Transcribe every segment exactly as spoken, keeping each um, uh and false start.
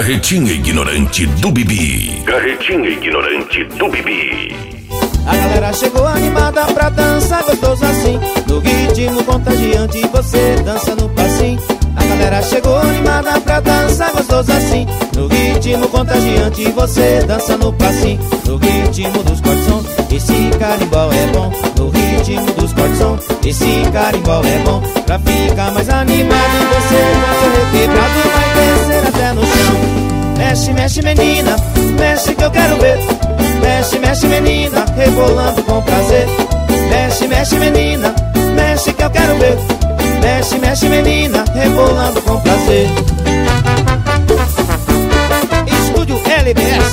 Carretinha Ignorante do Bibi. Carretinha Ignorante do Bibi. A galera chegou animada pra dançar gostoso assim, no ritmo contagiante você dança no passinho. A galera chegou animada pra dançar gostoso assim, no ritmo contagiante você dança no passinho. No ritmo dos cortes, esse carimbó é bom. No ritmo dos cortes, esse carimbó é bom. Pra ficar mais animado você dança requebrado e vai descer até no chão. Mexe, mexe menina, mexe que eu quero ver. Mexe, mexe menina, rebolando com prazer. Mexe, mexe menina, mexe que eu quero ver. Mexe, mexe menina, rebolando com prazer. Estúdio L B S.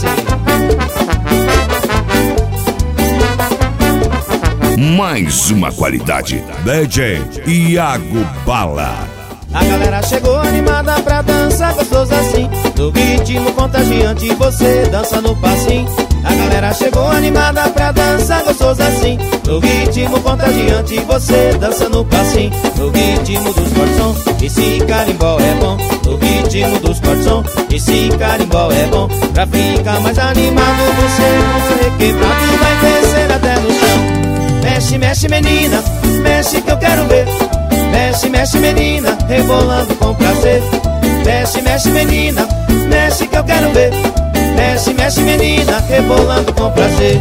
Mais uma qualidade. D J Iago Bala. A galera chegou animada pra dançar gostoso assim, no ritmo contagiante você dança no passinho. A galera chegou animada pra dançar gostoso assim, no ritmo contagiante você dança no passinho. No ritmo dos cortes, esse carimbó é bom. No ritmo dos cortes, esse carimbó é bom. Pra ficar mais animado você com seu requebrado vai descer até no chão. Mexe, mexe menina, mexe que eu quero ver. Mexe, mexe menina, rebolando com prazer. Mexe, mexe menina, mexe que eu quero ver. Mexe, mexe menina, rebolando com prazer.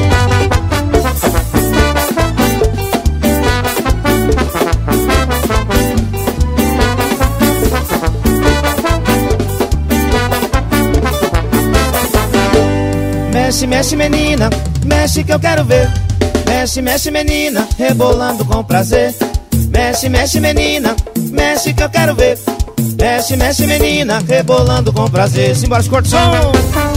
Mexe, mexe menina, mexe que eu quero ver. Mexe, mexe menina, rebolando com prazer. Mexe, mexe menina, mexe que eu quero ver. Mexe, mexe menina, rebolando com prazer. Simbora, corte som!